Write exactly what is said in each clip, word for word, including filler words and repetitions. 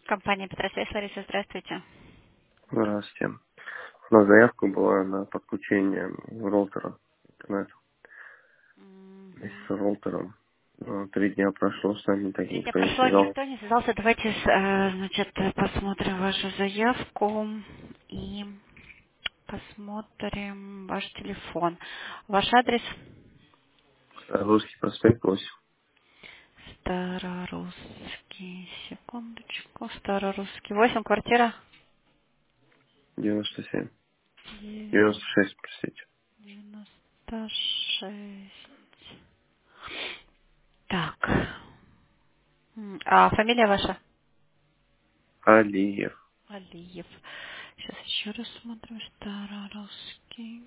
Компания Петросвязь, Лариса, здравствуйте. Здравствуйте. У нас заявка была на подключение роутера интернета. Вместе с Мгм. роутером. Ну, Три дня прошло, с нами так Три дня никто не прошло, связался. никто не связался. Давайте, э, значит, посмотрим вашу заявку и посмотрим ваш телефон. Ваш адрес? Русский проспект восемь, Старорусский. Секундочку. Старорусский. Восемь, квартира? девяносто семь. Девяносто девяносто шесть, простите. шесть. Так. М, А фамилия ваша? Алиев. Алиев. Сейчас еще раз смотрим. Старорусский.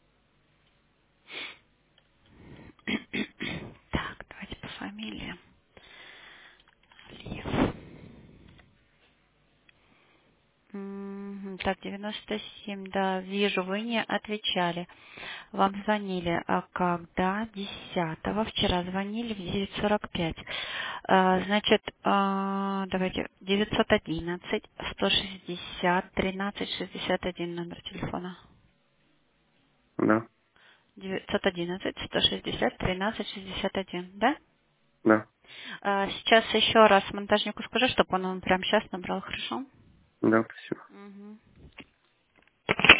Так, давайте по фамилии. Алиев. Мгм. Так, девяносто семь, да, вижу, вы не отвечали. Вам звонили, а когда? Десятого. Вчера звонили в девять сорок пять. А, Значит, а, давайте, девятьсот одиннадцать сто шестьдесят тринадцать шестьдесят один номер телефона. Да, девятьсот одиннадцать сто шестьдесят тринадцать шестьдесят один, да? да, А, Сейчас еще раз монтажнику скажу, чтобы он вам прямо сейчас набрал, хорошо? да, спасибо. Мгм.